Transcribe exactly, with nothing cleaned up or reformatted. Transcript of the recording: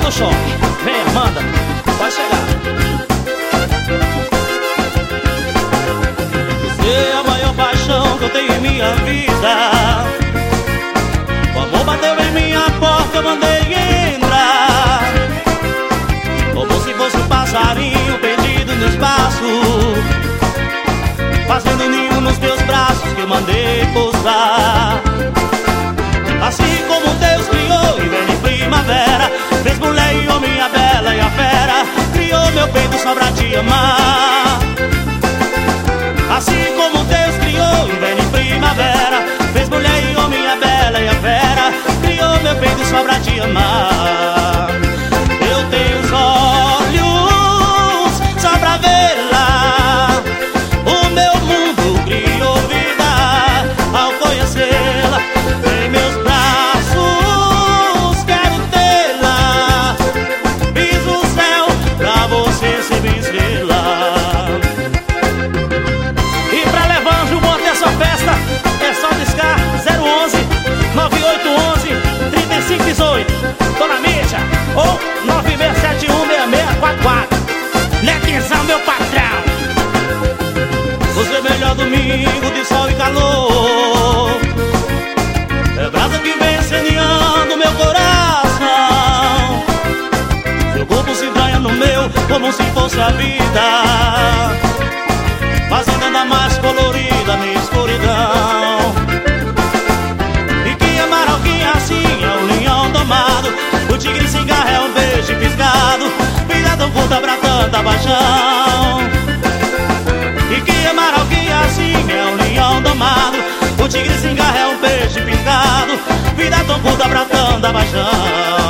do choque. Vem, Amanda, vai chegar. Você é a maior paixão que eu tenho em minha vida. O amor bateu em minha porta, eu mandei entrar, como se fosse um passarinho perdido no espaço, fazendo ninho nos teus braços que eu mandei pousar. Assim como Deus criou inverno e primavera, fez mulher e homem, a bela e a fera, criou meu peito só pra te amar. Assim como Deus criou inverno e primavera, fez mulher e homem, a bela e a fera, criou meu peito só pra te amar. Eu tenho os olhos só pra vê-la, o meu mundo criou vida ao conhecê-la. Em meus braços quero tê-la, piso o céu pra você ser minha estrela. E pra levar o monte dessa festa é só discar zero onze nove oito um um trinta e cinco dezoito, Dona Mídia, ou nove seis sete um seis seis quatro quatro. Lequezão, meu patrão. Você é melhor domingo de sol e calor, é brasa que vem incendiando meu coração. Seu corpo se entranha no meu como se fosse a vida, fazendo ainda mais colorida minha escuridão. E que amar alguém assim é um leão domado, o tigre se engarra é um beijo piscado, vida tão curta pra tanta paixão. E que amar alguém assim é um leão domado, o tigre se engarra é um beijo piscado, vida tão curta pra tanta paixão.